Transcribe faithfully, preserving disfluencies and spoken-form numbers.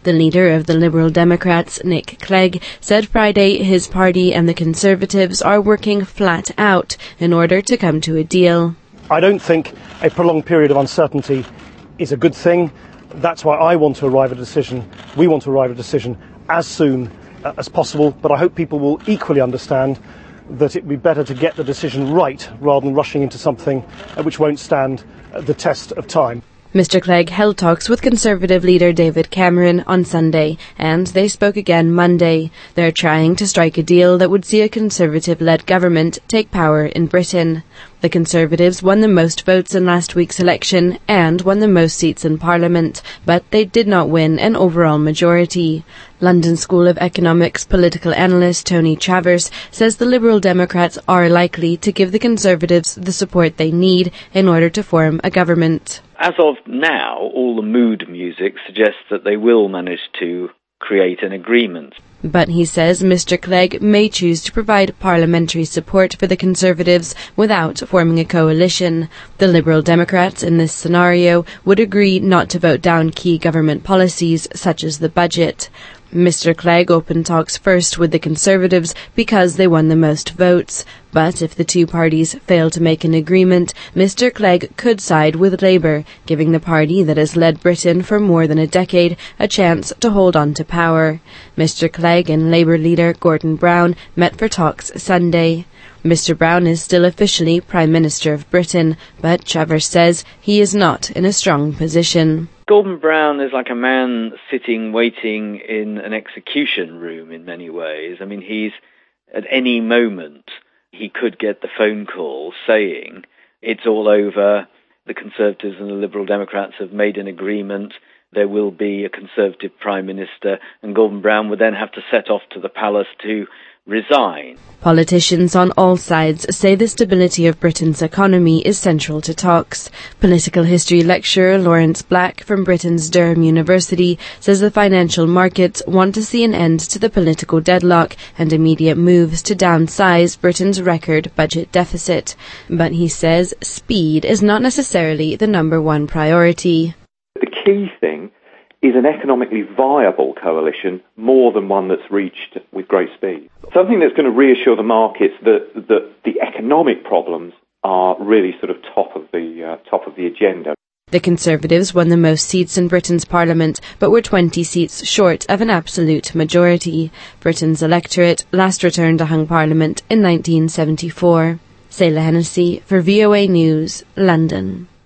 The leader of the Liberal Democrats, Nick Clegg, said Friday his party and the Conservatives are working flat out in order to come to a deal. I don't think a prolonged period of uncertainty is a good thing. That's why I want to arrive at a decision, we want to arrive at a decision as soon uh, as possible, but I hope people will equally understand that it would be better to get the decision right rather than rushing into something uh, which won't stand uh, the test of time. Mister Clegg held talks with Conservative leader David Cameron on Sunday, and they spoke again Monday. They're trying to strike a deal that would see a Conservative-led government take power in Britain. The Conservatives won the most votes in last week's election and won the most seats in Parliament, but they did not win an overall majority. London School of Economics political analyst Tony Travers says the Liberal Democrats are likely to give the Conservatives the support they need in order to form a government. As of now, all the mood music suggests that they will manage to create an agreement. But he says Mister Clegg may choose to provide parliamentary support for the Conservatives without forming a coalition. The Liberal Democrats in this scenario would agree not to vote down key government policies such as the budget. Mister Clegg opened talks first with the Conservatives because they won the most votes. But if the two parties fail to make an agreement, Mister Clegg could side with Labour, giving the party that has led Britain for more than a decade a chance to hold on to power. Mister Clegg and Labour leader Gordon Brown met for talks Sunday. Mister Brown is still officially Prime Minister of Britain, but Travers says he is not in a strong position. Gordon Brown is like a man sitting waiting in an execution room in many ways. I mean, he's at any moment he could get the phone call saying it's all over, the Conservatives and the Liberal Democrats have made an agreement, there will be a Conservative Prime Minister, and Gordon Brown would then have to set off to the palace to resign. Politicians on all sides say the stability of Britain's economy is central to talks. Political history lecturer Lawrence Black from Britain's Durham University says the financial markets want to see an end to the political deadlock and immediate moves to downsize Britain's record budget deficit. But he says speed is not necessarily the number one priority. The key thing is an economically viable coalition more than one that's reached with great speed. Something that's going to reassure the markets that, that the economic problems are really sort of top of the uh, top of the agenda. The Conservatives won the most seats in Britain's Parliament, but were twenty seats short of an absolute majority. Britain's electorate last returned a hung Parliament in nineteen seventy-four. Selah Hennessy for V O A News, London.